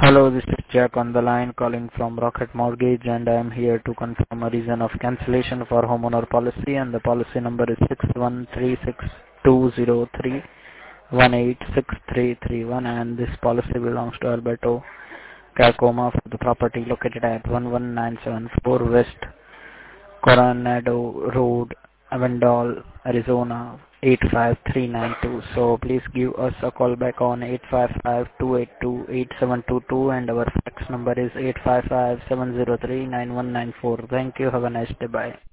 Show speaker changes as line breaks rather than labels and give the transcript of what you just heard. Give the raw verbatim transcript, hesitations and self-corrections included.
Hello, this is Jack on the line calling from Rocket Mortgage, and I am here to confirm a reason of cancellation for homeowner policy, and the policy number is six one three six two zero three one eight six three three one, and this policy belongs to Alberto Carcoma for the property located at one one nine seven four West Coronado Road, Avondale, Arizona eight five three nine two. So please give us a call back on eight five five, two eight two, eight seven two two, and our fax number is eight five five, seven zero three, nine one nine four. Thank you. Have a nice day. Bye.